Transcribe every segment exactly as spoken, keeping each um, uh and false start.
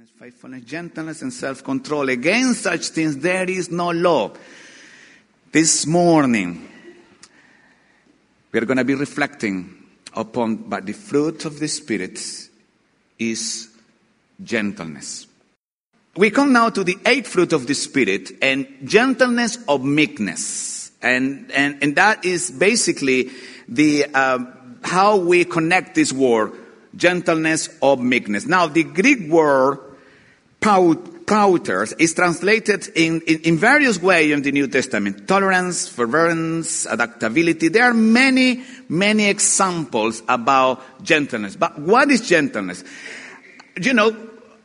faithfulness, gentleness, and self-control. Against such things there is no law. This morning, we are going to be reflecting upon, but the fruit of the Spirit is gentleness. We come now to the eighth fruit of the Spirit, and gentleness of meekness. And, and, and that is basically the uh, how we connect this word, gentleness of meekness. Now, the Greek word pauters is translated in, in, in various ways in the New Testament. Tolerance, forbearance, adaptability. There are many, many examples about gentleness. But what is gentleness? You know,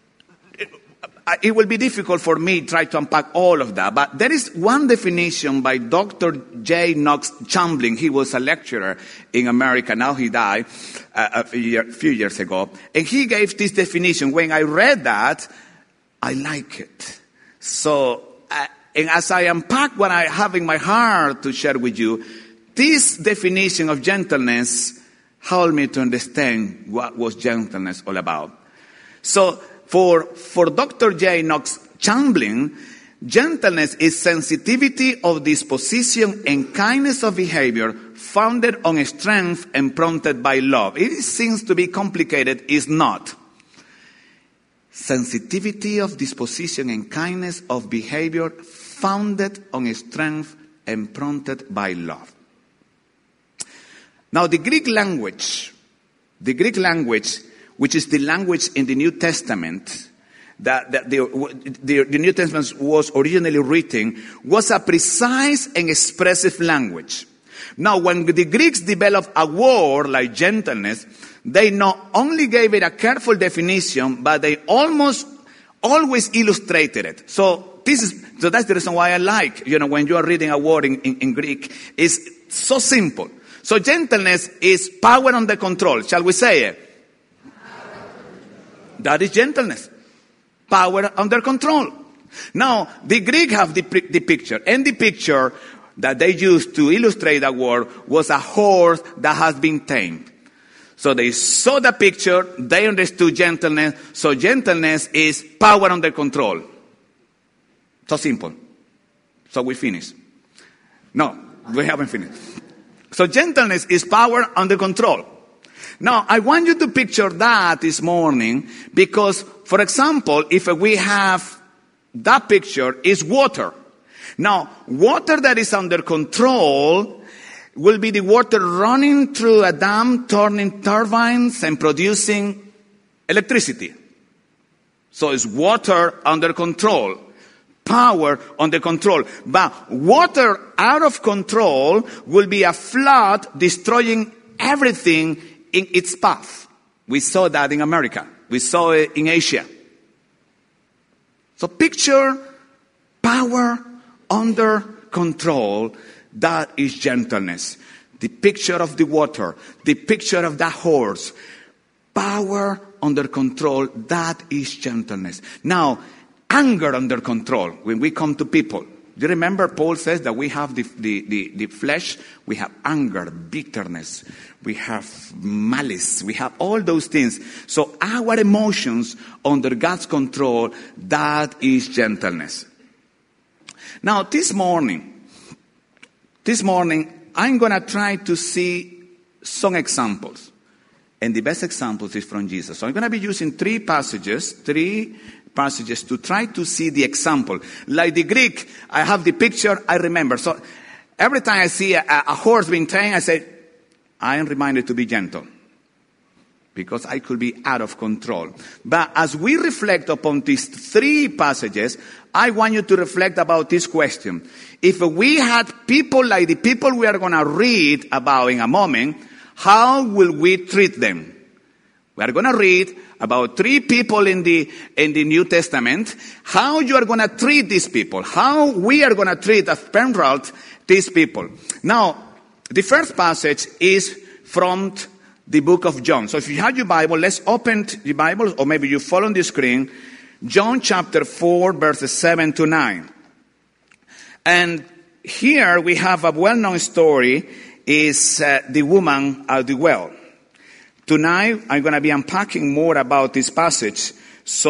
it will be difficult for me to try to unpack all of that, but there is one definition by Doctor J. Knox Chamberlain. He was a lecturer in America. Now he died uh, a few, year, few years ago. And he gave this definition. When I read that, I like it. So, uh, and as I unpack what I have in my heart to share with you, this definition of gentleness helped me to understand what was gentleness all about. So, For, for Doctor J. Knox Chamberlain, gentleness is sensitivity of disposition and kindness of behavior founded on strength and prompted by love. It seems to be complicated, it's not. Sensitivity of disposition and kindness of behavior founded on strength and prompted by love. Now the Greek language, the Greek language which is the language in the New Testament, that, that the, the, the New Testament was originally written, was a precise and expressive language. Now, when the Greeks developed a word like gentleness, they not only gave it a careful definition, but they almost always illustrated it. So this is, so that's the reason why I like, you know, when you are reading a word in, in, in Greek, it's so simple. So gentleness is power under control. Shall we say it? That is gentleness. Power under control. Now, the Greek have the, the picture. And the picture that they used to illustrate that word was a horse that has been tamed. So they saw the picture, they understood gentleness. So gentleness is power under control. So simple. So we finish. No, we haven't finished. So gentleness is power under control. Now, I want you to picture that this morning because, for example, if we have that picture is water. Now, water that is under control will be the water running through a dam, turning turbines and producing electricity. So it's water under control, power under control. But water out of control will be a flood destroying everything in its path. We saw that in America. We saw it in Asia. So picture power under control. That is gentleness. The picture of the water. The picture of that horse. Power under control. That is gentleness. Now, anger under control. When we come to people. Do you remember Paul says that we have the, the, the, the flesh, we have anger, bitterness, we have malice, we have all those things. So our emotions under God's control, that is gentleness. Now this morning, this morning, I'm going to try to see some examples. And the best examples is from Jesus. So I'm going to be using three passages, three passages to try to see the example. Like the Greek, I have the picture, I remember. So every time I see a, a horse being tamed, I say, I am reminded to be gentle. Because I could be out of control. But as we reflect upon these three passages, I want you to reflect about this question. If we had people like the people we are going to read about in a moment, how will we treat them? We are going to read about three people in the in the New Testament. How you are going to treat these people? How we are going to treat as Penrod these people? Now, the first passage is from the book of John. So if you have your Bible, let's open the Bible, or maybe you follow on the screen. John chapter four, verses seven to nine. And here we have a well-known story. Is uh, the woman at the well. Tonight, I'm going to be unpacking more about this passage. So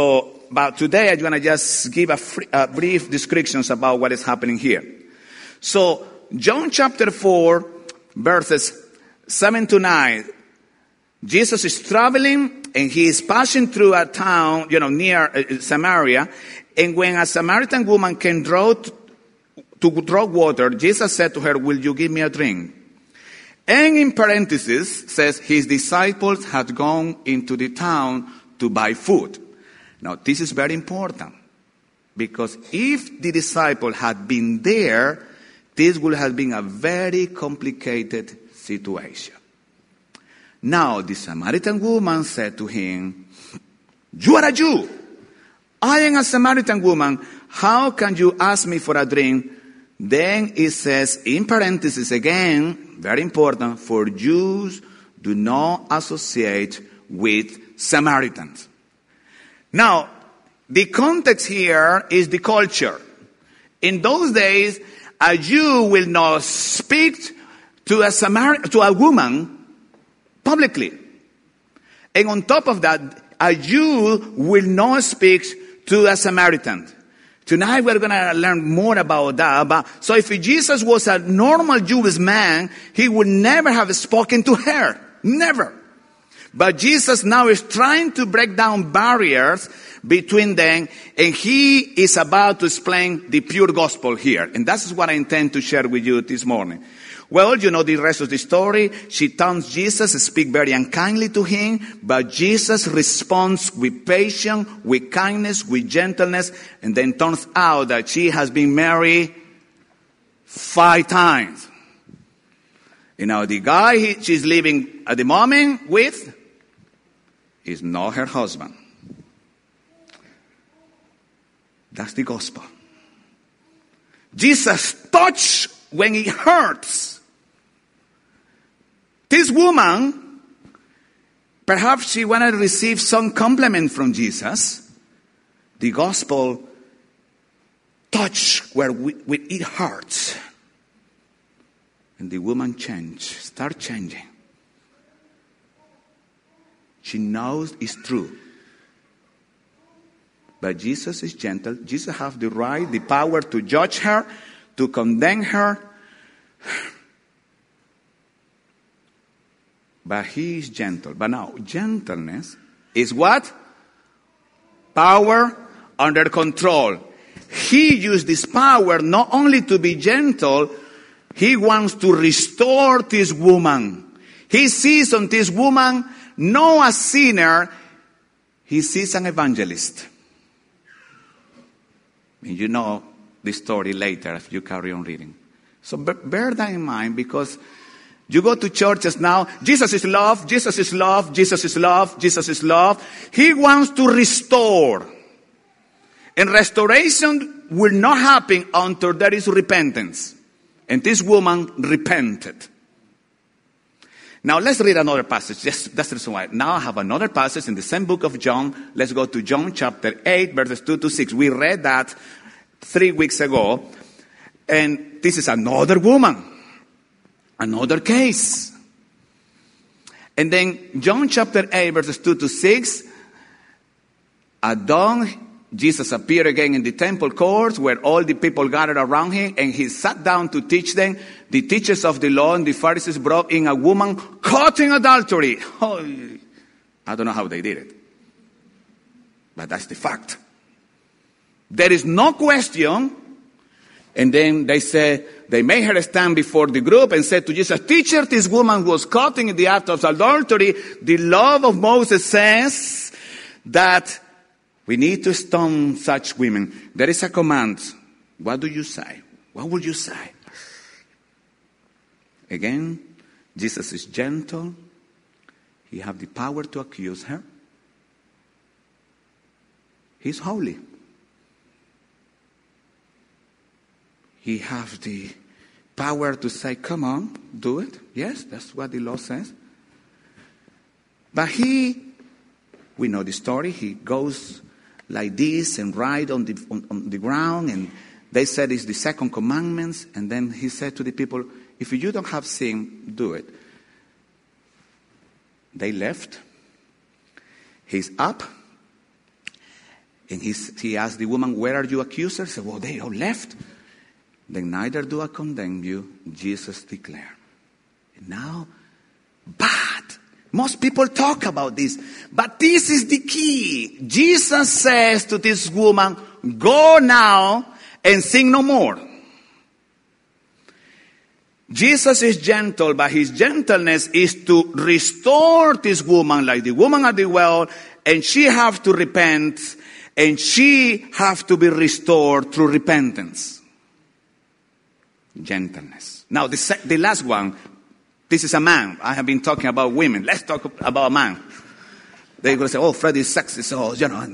but today I'm going to just give a, free, a brief descriptions about what is happening here. So, John chapter four, verses seven to nine. Jesus is traveling and he is passing through a town, you know, near uh, Samaria. And when a Samaritan woman came draw to, to draw water, Jesus said to her, "Will you give me a drink?" And in parentheses says his disciples had gone into the town to buy food. Now this is very important because if the disciple had been there, this would have been a very complicated situation. Now the Samaritan woman said to him, "You are a Jew. I am a Samaritan woman. How can you ask me for a drink?" Then it says, in parentheses again, very important, for Jews do not associate with Samaritans. Now, the context here is the culture. In those days, a Jew will not speak to a Samar- to a woman publicly. And on top of that, a Jew will not speak to a Samaritan. Tonight we're going to learn more about that. But, so if Jesus was a normal Jewish man, he would never have spoken to her. Never. But Jesus now is trying to break down barriers between them, and he is about to explain the pure gospel here. And that's what I intend to share with you this morning. Well, you know the rest of the story. She taunts Jesus, speak very unkindly to him, but Jesus responds with patience, with kindness, with gentleness, and then turns out that she has been married five times. You know, the guy he, she's living at the moment with is not her husband. That's the gospel. Jesus touched when it hurts. This woman, perhaps she wanted to receive some compliment from Jesus. The gospel touched where we, where it hurts. And the woman changed, start changing. She knows it's true. But Jesus is gentle. Jesus has the right, the power to judge her, to condemn her. But he is gentle. But now, gentleness is what? Power under control. He used this power not only to be gentle, he wants to restore this woman. He sees on this woman not a sinner, he sees an evangelist. And you know the story later if you carry on reading. So bear that in mind, because you go to churches now, Jesus is love, Jesus is love, Jesus is love, Jesus is love. He wants to restore. And restoration will not happen until there is repentance. And this woman repented. Now let's read another passage. Yes, that's the reason why. Now I have another passage in the same book of John. Let's go to John chapter eight, verses two to six. We read that three weeks ago. And this is another woman. Another case. And then John chapter eight, verses two to six. At dawn, Jesus appeared again in the temple courts where all the people gathered around him, and he sat down to teach them. The teachers of the law and the Pharisees brought in a woman caught in adultery. Oh, I don't know how they did it. But that's the fact. There is no question. And then they said, they made her stand before the group and said to Jesus, "Teacher, this woman was caught in the act of adultery. The law of Moses says that we need to stone such women. There is a command. What do you say? What would you say?" Again, Jesus is gentle. He has the power to accuse her. He's holy. He has the power to say, "Come on, do it." Yes, that's what the law says. But he, we know the story, he goes like this and right on the, on, on the ground, and they said it's the second commandments, and then he said to the people, "If you don't have sin, do it." They left. He's up, And he, he asked the woman, where are your accusers? She said, well, they all left. Then neither do I condemn you, Jesus declared. And now, but most people talk about this. But this is the key. Jesus says to this woman, go now and sin no more. Jesus is gentle, but his gentleness is to restore this woman like the woman at the well, and she have to repent, and she have to be restored through repentance. Gentleness. Now, the, sec- the last one, this is a man. I have been talking about women. Let's talk about a man. They're going to say, oh, Fred is sexy, so, you know.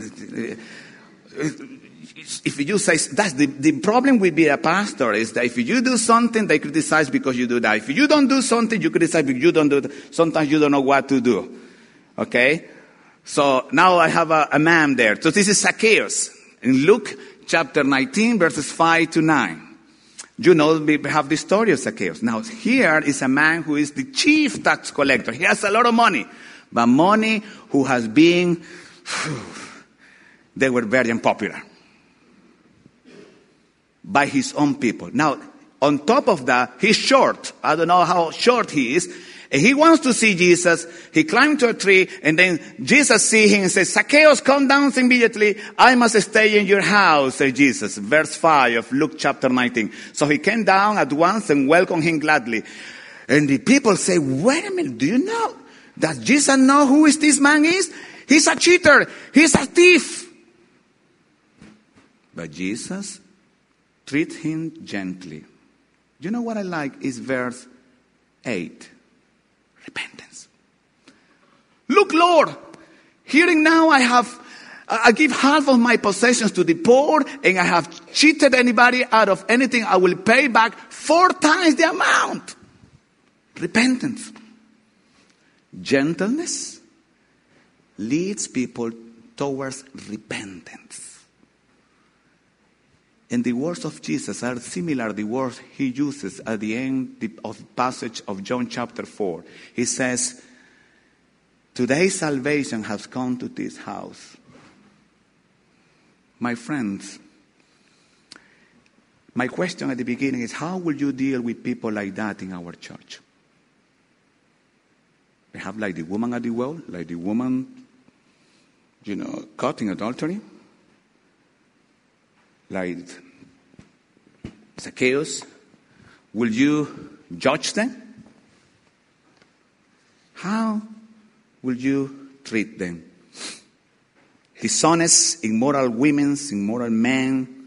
If you say, that's the, the problem with being a pastor is that if you do something, they criticize because you do that. If you don't do something, you criticize because you don't do that. Sometimes you don't know what to do. Okay? So now I have a, a man there. So this is Zacchaeus. In Luke chapter nineteen, verses five to nine. You know, we have the story of Zacchaeus. Now here is a man who is the chief tax collector. He has a lot of money. But money who has been, they were very unpopular by his own people. Now, on top of that, he's short. I don't know how short he is. And he wants to see Jesus. He climbed to a tree, and then Jesus sees him and says, Zacchaeus, come down immediately. I must stay in your house, said Jesus. Verse five of Luke chapter nineteen. So he came down at once and welcomed him gladly. And the people say, wait a minute, do you know that Jesus know who is this man is? He's a cheater. He's a thief. But Jesus treat him gently. You know what I like is verse eight. Repentance. Look, Lord, hearing now I have, I give half of my possessions to the poor, and I have cheated anybody out of anything. I will pay back four times the amount. Repentance. Gentleness leads people towards repentance. And the words of Jesus are similar to the words he uses at the end of the passage of John chapter four. He says, today salvation has come to this house. My friends, my question at the beginning is, how will you deal with people like that in our church? We have like the woman at the well, like the woman, you know, caught in adultery. Like Zacchaeus, will you judge them? How will you treat them? Dishonest, immoral women, immoral men.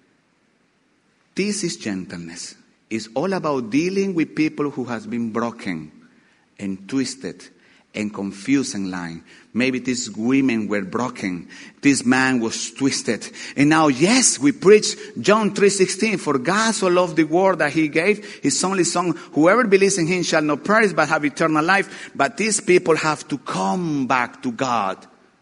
This is gentleness. It's all about dealing with people who has been broken and twisted and confused and lying. Maybe these women were broken. This man was twisted. And now, yes, we preach John three sixteen. For God so loved the world that he gave his only son. Whoever believes in him shall not perish but have eternal life. But these people have to come back to God.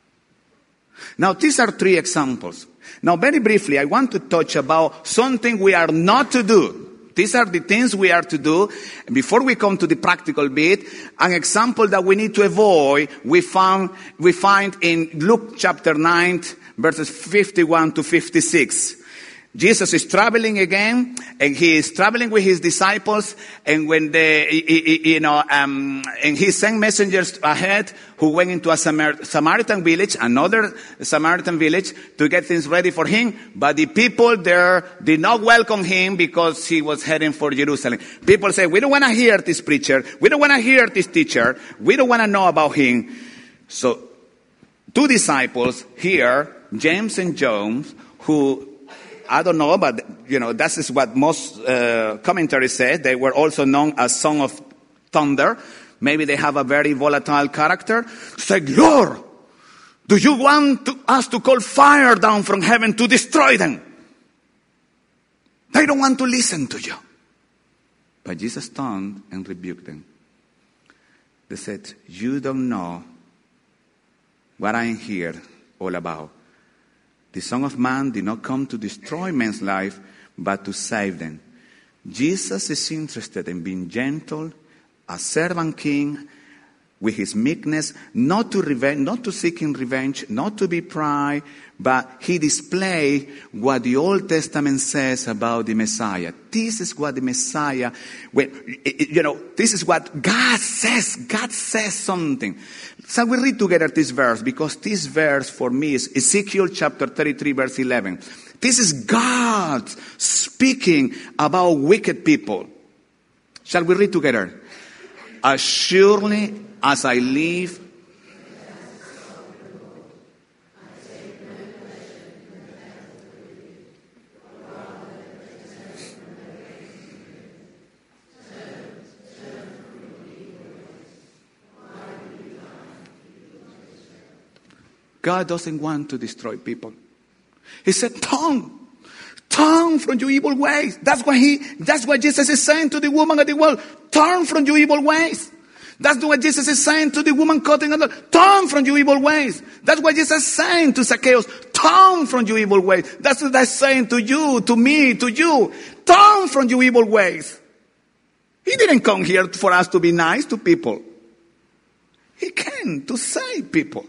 Now, these are three examples. Now, very briefly, I want to touch about something we are not to do. These are the things we are to do. Before we come to the practical bit, an example that we need to avoid, we found, we find in Luke chapter nine, verses fifty-one to fifty-six. Jesus is traveling again, and he is traveling with his disciples, and when they, you know, um, and he sent messengers ahead who went into a Samar- Samaritan village, another Samaritan village, to get things ready for him. But the people there did not welcome him because he was heading for Jerusalem. People say, we don't want to hear this preacher. We don't want to hear this teacher. We don't want to know about him. So, two disciples here, James and John, who, I don't know, but, you know, that is what most uh, commentaries say. They were also known as Son of Thunder. Maybe they have a very volatile character. Say, Lord, do you want to, us to call fire down from heaven to destroy them? They don't want to listen to you. But Jesus turned and rebuked them. They said, you don't know what I am here all about. The Son of Man did not come to destroy men's life, but to save them. Jesus is interested in being gentle, a servant king, with his meekness, not to revenge, not to seeking revenge, not to be proud, but he displayed what the Old Testament says about the Messiah. This is what the Messiah, when, you know, this is what God says. God says something. So we read together this verse, because this verse for me is Ezekiel chapter thirty-three, verse eleven. This is God speaking about wicked people. Shall we read together? As surely as I live, God doesn't want to destroy people. He said, turn, turn from your evil ways. That's what he, that's what Jesus is saying to the woman at the well. Turn from your evil ways. That's what Jesus is saying to the woman cutting on the, turn from your evil ways. That's what Jesus is saying to Zacchaeus. Turn from your evil ways. That's what I'm saying to you, to me, to you. Turn from your evil ways. He didn't come here for us to be nice to people. He came to save people.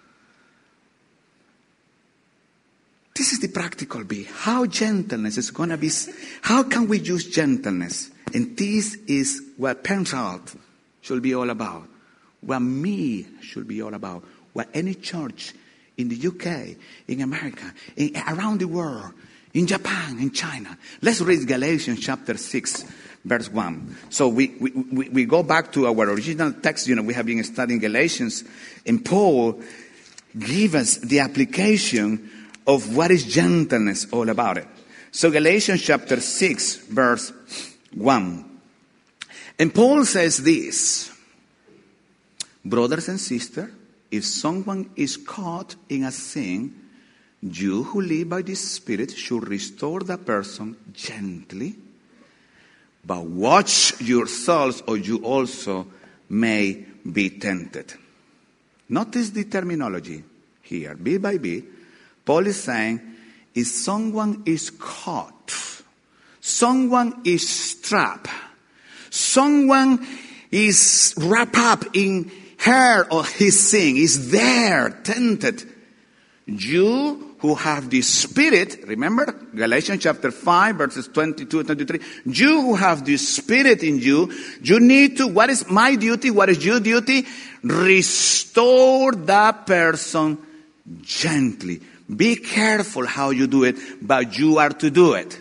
This is the practical bit. How gentleness is going to be, how can we use gentleness? And this is what Penrod should be all about. What me should be all about. What any church in the U K, in America, in, around the world, in Japan, in China. Let's read Galatians chapter six, verse one. So we, we, we, we go back to our original text. You know, we have been studying Galatians. And Paul gives us the application of what is gentleness all about it. So Galatians chapter six, verse one. And Paul says this, brothers and sisters, if someone is caught in a sin, you who live by the Spirit should restore the person gently, but watch yourselves or you also may be tempted. Notice the terminology here, bit by bit. Paul is saying, if someone is caught, someone is trapped, someone is wrapped up in her or his sin, is there, tempted. You who have the Spirit, remember Galatians chapter five, verses twenty-two and twenty-three. You who have the Spirit in you, you need to, what is my duty? What is your duty? Restore that person gently. Be careful how you do it, but you are to do it.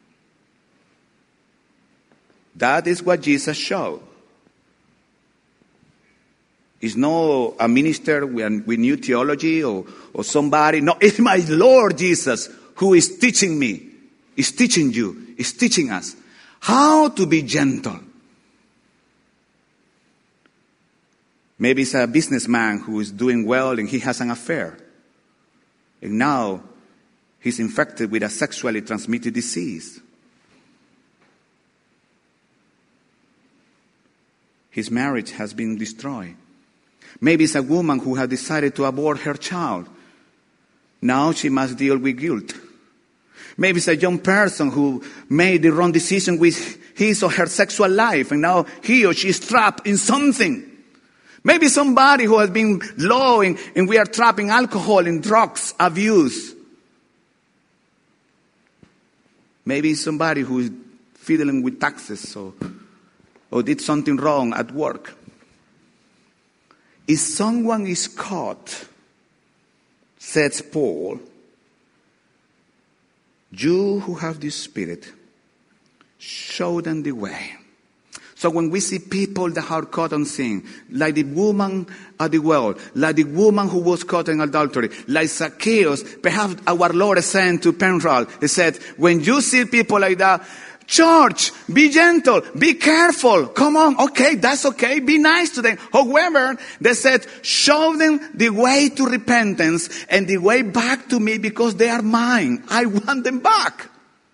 That is what Jesus showed. It's not a minister with new theology or, or somebody. No, it's my Lord Jesus who is teaching me, is teaching you, is teaching us how to be gentle. Maybe it's a businessman who is doing well and he has an affair. And now he's infected with a sexually transmitted disease. His marriage has been destroyed. Maybe it's a woman who has decided to abort her child. Now she must deal with guilt. Maybe it's a young person who made the wrong decision with his or her sexual life, and now he or she is trapped in something. Maybe somebody who has been low and, and we are trapped in alcohol and drugs abuse. Maybe somebody who is fiddling with taxes or, or did something wrong at work. If someone is caught, says Paul, you who have the Spirit, show them the way. So when we see people that are caught on sin, like the woman at the well, like the woman who was caught in adultery, like Zacchaeus, perhaps our Lord is saying to Penrod, he said, when you see people like that, church, be gentle, be careful. Come on, okay, that's okay. Be nice to them. However, they said, show them the way to repentance and the way back to me because they are mine. I want them back.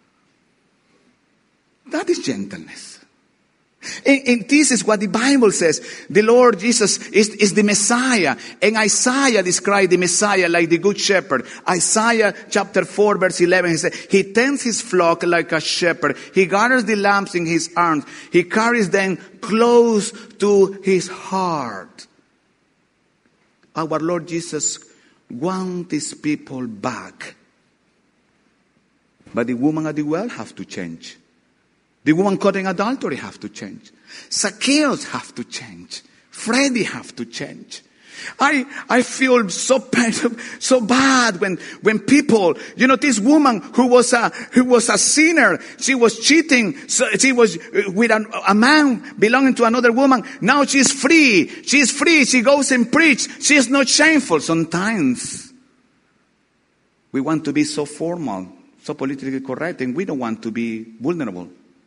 That is gentleness. And, and this is what the Bible says. The Lord Jesus is, is the Messiah. And Isaiah described the Messiah like the good shepherd. Isaiah chapter four verse eleven, he said, he tends his flock like a shepherd. He gathers the lambs in his arms. He carries them close to his heart. our Lord Jesus wants these people back. But the woman at the well have to change. The woman caught in adultery have to change. Zacchaeus have to change. Freddie have to change. I, I feel so bad, so bad when, when people, you know, this woman who was a, who was a sinner, she was cheating, so she was with a, a man belonging to another woman. Now she's free. She's free. She goes and preach. She is not shameful. Sometimes we want to be so formal, so politically correct, and we don't want to be vulnerable.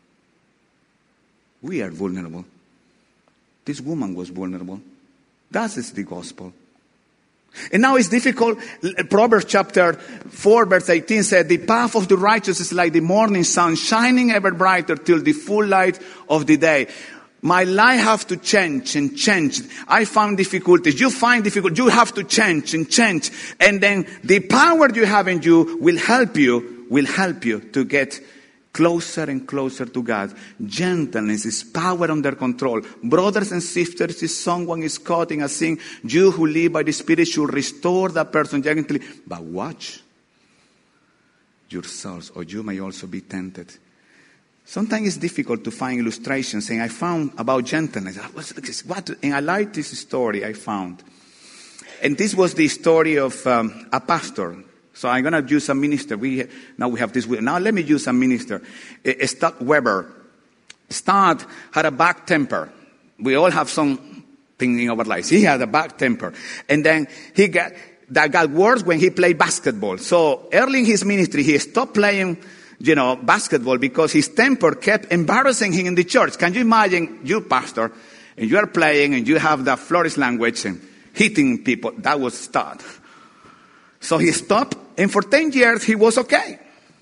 We are vulnerable. This woman was vulnerable. That is the gospel. And now it's difficult. Proverbs chapter four verse eighteen said, the path of the righteous is like the morning sun, shining ever brighter till the full light of the day. My life have to change and change. I found difficulties. You find difficulties. You have to change and change. And then the power you have in you will help you, will help you to get closer and closer to God. Gentleness is power under control. Brothers and sisters, if someone is caught in a sin, you who live by the Spirit should restore that person gently. But watch yourselves, or you may also be tempted. Sometimes it's difficult to find illustrations, and I found about gentleness. What? And I like this story I found. And this was the story of um, a pastor. So I'm going to use a minister. We now we have this. Now let me use a minister. Stott Weber. Stott had a bad temper. We all have something in our lives. He had a bad temper, and then he got that got worse when he played basketball. So early in his ministry, he stopped playing, you know, basketball because his temper kept embarrassing him in the church. Can you imagine, you pastor, and you are playing, and you have that flourish language and hitting people? That was Stott. So he stopped, and for ten years he was okay.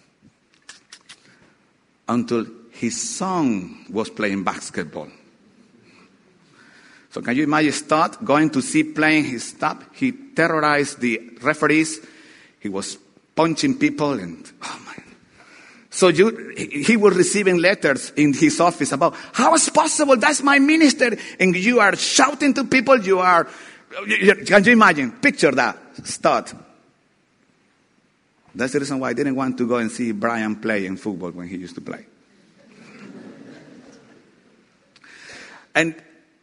Until his son was playing basketball. So can you imagine Stott going to see playing his stuff? He terrorized the referees. He was punching people, and oh man. So you, he was receiving letters in his office about, how is possible? That's my minister. And you are shouting to people. You are, can you imagine? Picture that, Stott. That's the reason why I didn't want to go and see Brian play in football when he used to play. And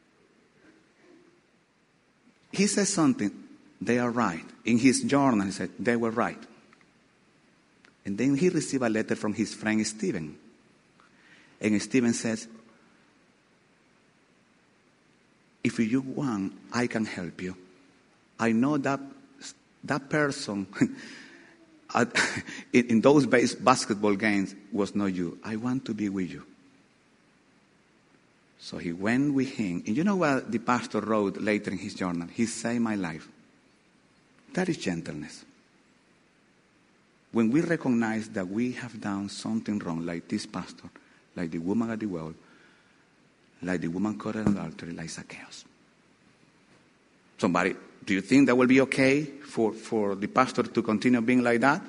he says something, they are right. In his journal, he said, they were right. And then he received a letter from his friend Stephen. And Stephen says, if you want, I can help you. I know that that person At, in, in those base basketball games was not you. I want to be with you. So he went with him. And you know what the pastor wrote later in his journal? He saved my life. That is gentleness. When we recognize that we have done something wrong, like this pastor, like the woman at the well, like the woman caught in adultery, like Zacchaeus. Somebody, do you think that will be okay for, for the pastor to continue being like that?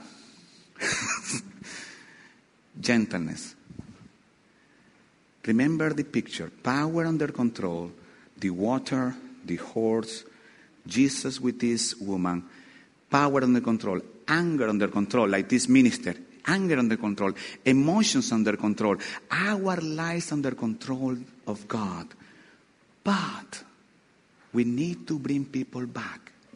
Gentleness. Remember the picture. Power under control, the water, the horse, Jesus with this woman. Power under control, anger under control, like this minister. Anger under control, emotions under control, our lives under control of God. But we need to bring people back.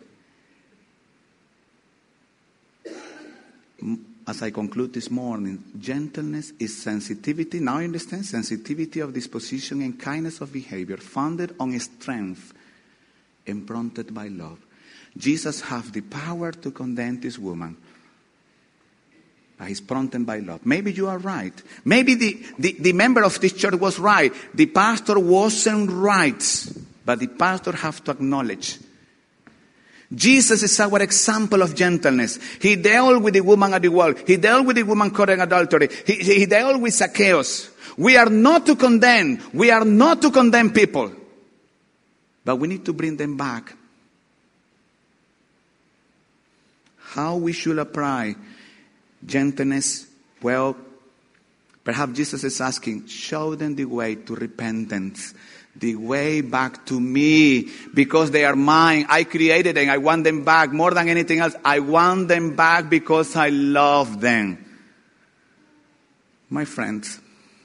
As I conclude this morning, gentleness is sensitivity. Now you understand? Sensitivity of disposition and kindness of behavior, founded on strength and prompted by love. Jesus has the power to condemn this woman. But he's prompted by love. Maybe you are right. Maybe the, the, the member of this church was right. The pastor wasn't right. But the pastor has to acknowledge. Jesus is our example of gentleness. He dealt with the woman at the well. He dealt with the woman caught in adultery. He, he dealt with Zacchaeus. We are not to condemn. We are not to condemn people. But we need to bring them back. How we should apply gentleness? Well, perhaps Jesus is asking, show them the way to repentance. the way back to me, because they are mine. I created them. I want them back more than anything else. I want them back because I love them. My friends,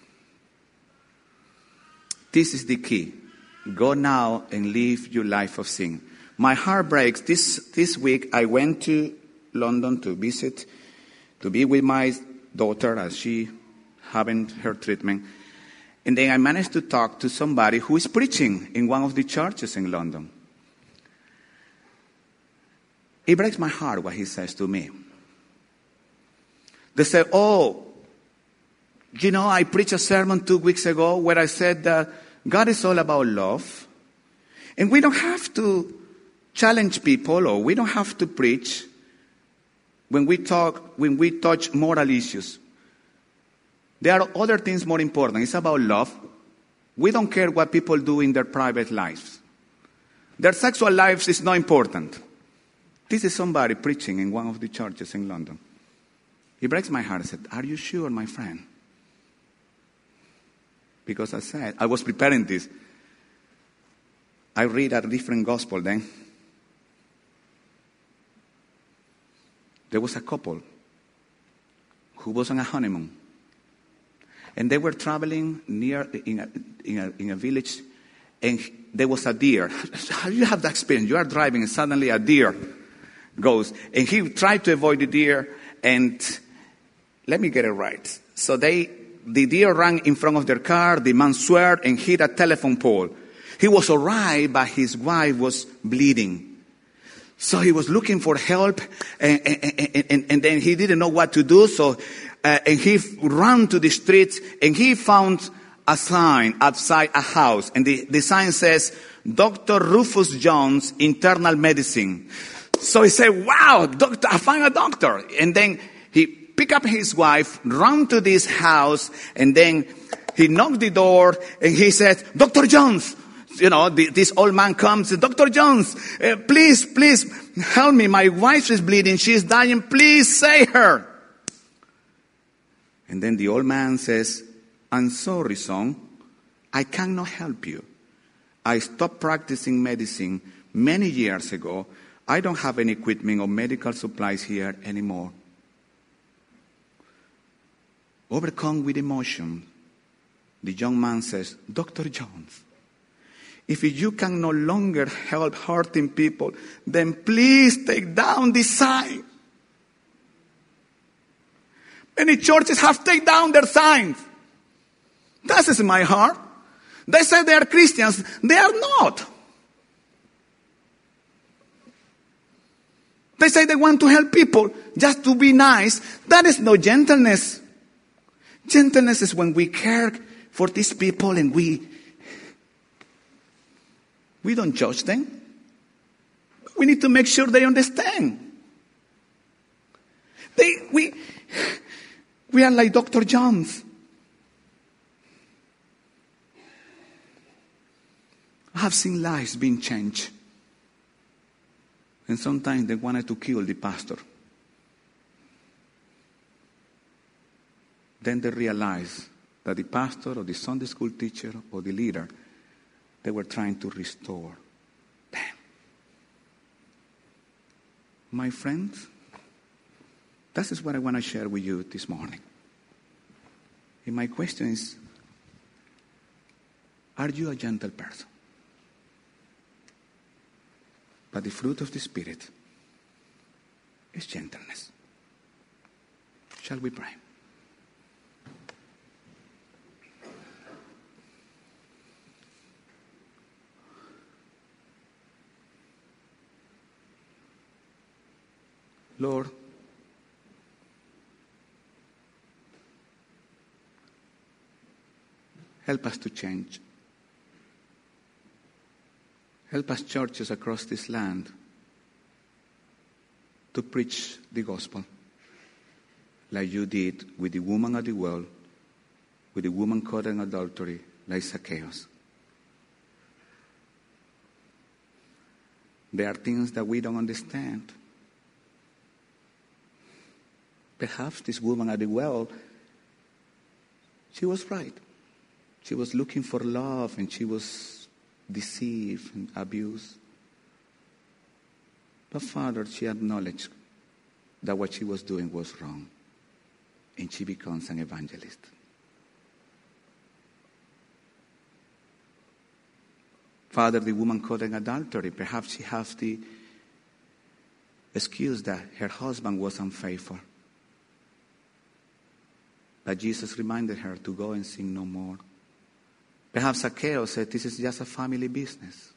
this is the key. Go now and live your life of sin. My heart breaks. This, this week I went to London to visit, to be with my daughter as she having her treatment. And then I managed to talk to somebody who is preaching in one of the churches in London. It breaks my heart what he says to me. They say, oh, you know, I preached a sermon two weeks ago where I said that God is all about love. And we don't have to challenge people, or we don't have to preach when we talk, when we touch moral issues. There are other things more important. It's about love. We don't care what people do in their private lives. Their sexual lives is not important. This is somebody preaching in one of the churches in London. It breaks my heart. I said, are you sure, my friend? Because I said, I was preparing this. I read a different gospel then. There was a couple who was on a honeymoon. And they were traveling near in a, in a, in a village, and there was a deer. How do you have that experience? You are driving, and suddenly a deer goes. And he tried to avoid the deer, and let me get it right. So they, the deer ran in front of their car, the man swerved and hit a telephone pole. He was all right, but his wife was bleeding. So he was looking for help, and, and, and, and then he didn't know what to do, so Uh, and he ran to the street, and he found a sign outside a house. And the, the sign says, Doctor Rufus Jones, Internal Medicine. So he said, wow, doctor, I found a doctor. And then he picked up his wife, ran to this house, and then he knocked the door, and he said, Doctor Jones. You know, the, this old man comes, Doctor Jones, uh, please, please help me. My wife is bleeding. She is dying. Please save her. And then the old man says, I'm sorry, son. I cannot help you. I stopped practicing medicine many years ago. I don't have any equipment or medical supplies here anymore. Overcome with emotion, the young man says, Doctor Jones, if you can no longer help hurting people, then please take down this sign. Many churches have taken down their signs. That is my heart. They say they are Christians. They are not. They say they want to help people just to be nice. That is no gentleness. Gentleness is when we care for these people and we we don't judge them. We need to make sure they understand. They we we are like Doctor Jones. I have seen lives being changed. And sometimes they wanted to kill the pastor. Then they realized that the pastor or the Sunday school teacher or the leader, they were trying to restore them. My friends, that is what I want to share with you this morning. And my question is, are you a gentle person? But the fruit of the Spirit is gentleness. Shall we pray? Lord, help us to change. Help us, churches across this land, to preach the gospel like you did with the woman at the well, with the woman caught in adultery, like Zacchaeus. There are things that we don't understand. Perhaps this woman at the well, she was right. She was looking for love, and she was deceive and abuse. But Father, she acknowledged that what she was doing was wrong. And she becomes an evangelist. Father, the woman caught in adultery, perhaps she has the excuse that her husband was unfaithful. But Jesus reminded her to go and sin no more. Perhaps Zacchaeus said, this is just a family business.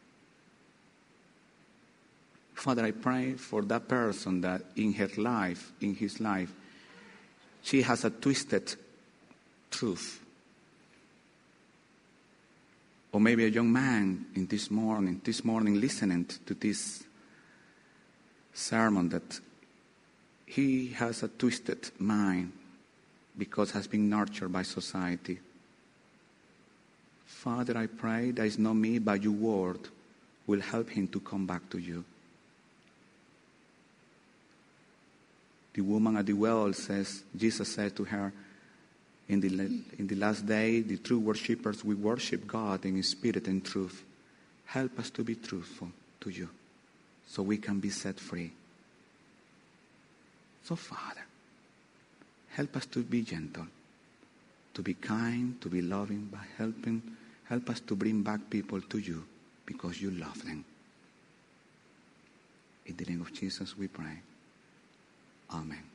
Father, I pray for that person that in her life, in his life, she has a twisted truth. Or maybe a young man in this morning, this morning listening to this sermon, that he has a twisted mind because has been nurtured by society. Father, I pray that it's not me, but your word will help him to come back to you. The woman at the well says, Jesus said to her, in the, in the last day, the true worshippers will worship God in spirit and truth. Help us to be truthful to you so we can be set free. So, Father, help us to be gentle, to be kind, to be loving, by helping, help us to bring back people to you because you love them. In the name of Jesus we pray. Amen.